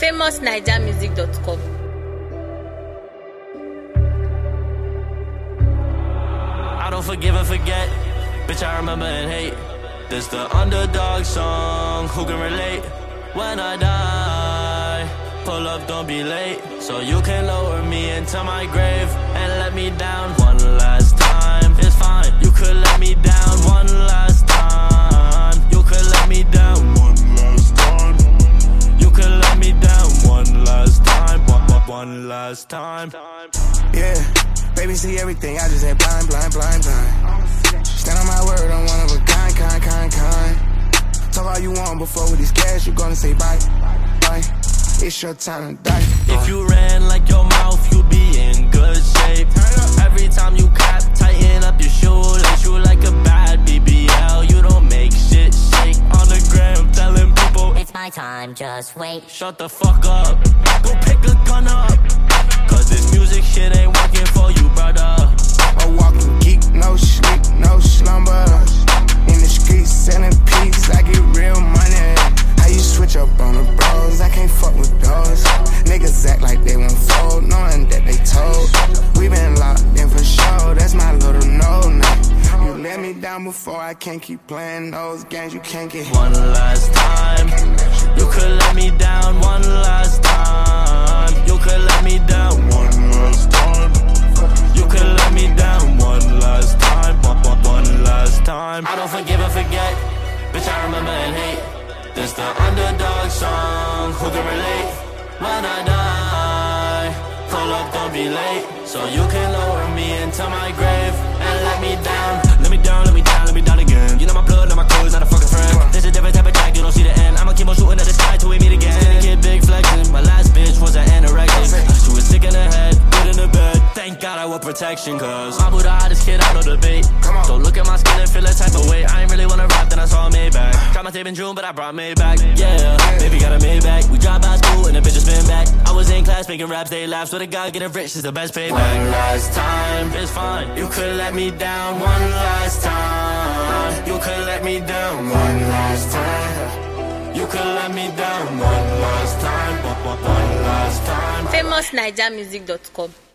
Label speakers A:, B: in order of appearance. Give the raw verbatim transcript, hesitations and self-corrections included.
A: famous naija music dot com.
B: I don't forgive and forget, bitch, I remember and hate. This the underdog song, who can relate? When I die, pull up, don't be late, so you can lower me into my grave and let me down one last time. It's fine, you could let me down one last time. You could let me down one last time. You could let me down one last time. One, one, one last time.
C: Yeah, baby, see everything, I just ain't blind, blind, blind, blind. Stand on my word, I'm one of a kind, kind, kind, kind. Talk all you want before with these cash, you gonna say bye, bye. It's your time to die.
B: If you ran like your mouth, you'd be in good shape. Every time you clap, tighten up your shoelace. You like a bad B B L, you don't make shit shake. On the gram, telling people
D: it's my time, just wait.
B: Shut the fuck up, go pick a gun up, cause this music shit ain't working for you, brother.
C: A walking geek, no sleep, no slumber. In the streets selling peace, I get real money. How you switch up on the bros? I can't fuck with those. Niggas act like they won't fold, knowing that they told. We been locked in for sure, that's my little no now. You let me down before, I can't keep playing those games, you can't get
B: one last time. You could let me down one last time. You could let me down one last time. You could let me down one last time. One, one, one last time. I don't forgive and forget, bitch, I remember and hate. This the underdog song, who can relate? When I die, pull up, don't be late, so you can lower me into my grave and let me down. Let me down, let me down, let me down again. You know my blood, not my clothes, not a fucking friend. This a different type of track, you don't see the end. I'ma keep on shooting at the sky till we meet again. Get big flexing, my last bitch was an anorexic. She was sick in her head, good in the bed. Thank God I wore protection, cause I'm who the hottest kid out of the debate. Don't look at my skin and feel a type of way. I ain't really wanna rap, then I saw Maybach. Got my tape in June, but I brought Maybach. Yeah, baby got a Maybach. We dropped out of school and the bitches spin back. I was in class making raps, they laugh. So the guy getting rich is the best payback. One last time, it's fine. You could let me down one last time. You could let me down one last time. You could let me down one last time. One, one, one last time.
A: famous naija music dot com.